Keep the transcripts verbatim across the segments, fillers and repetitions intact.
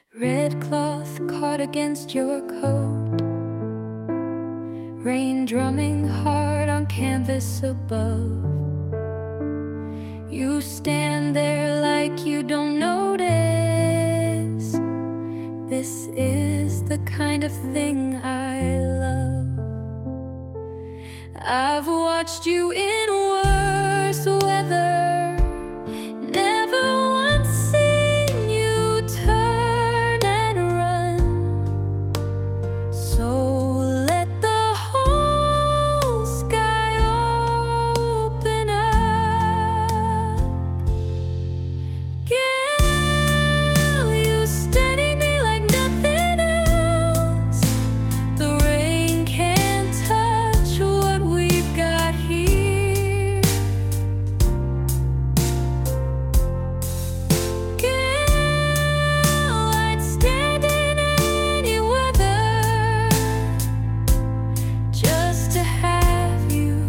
Red cloth caught against your coat, rain drumming hard on canvas above. You stand there like you don't notice. This is the kind of thing I love. I've watched you in worse weather, never once seen you turn and run. So let the whole sky open up. Girl, you steady me like nothing else. The rain can't touch what we've got here. Girl, I'd stand in any weather just to have you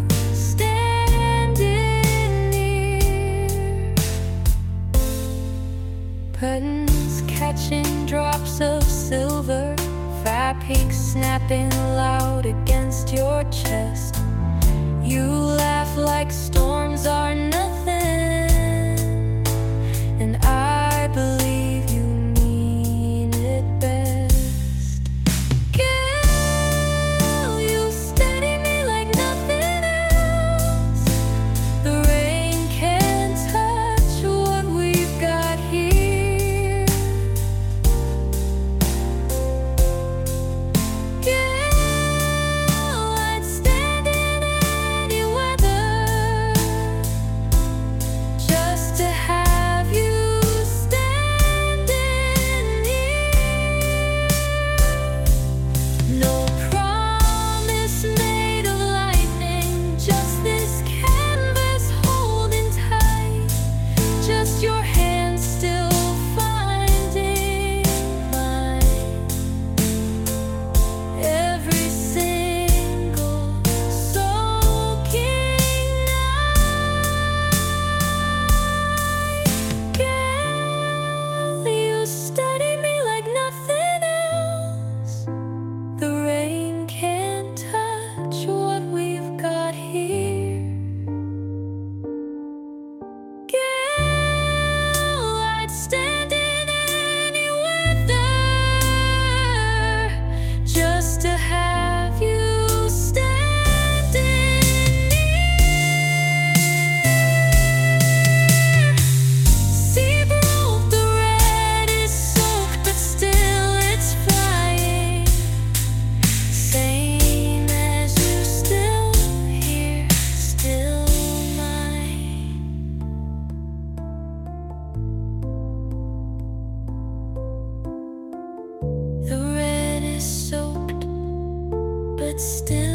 standing near. Curtains catching drops of silver, fire peaks snapping loud against your chest. You laugh like storms are nothing, and I believe you mean it best. Girl, you steady me like nothing else. The rain can't touch what we've got here. Girl, I'd stand in any weather just to have you standing near. No promise made of lightning, just this canvas holding tight. Just your hand still finding mine. Every single soaking night. Girl, you steady me like nothing else. The rain can't touch what we've got here. Girl, I'd stand in any weather just to have you standing near. Sea broke, the red is soaked, but still it's flying. Same as you, still here, still mine. The red is soaked, but still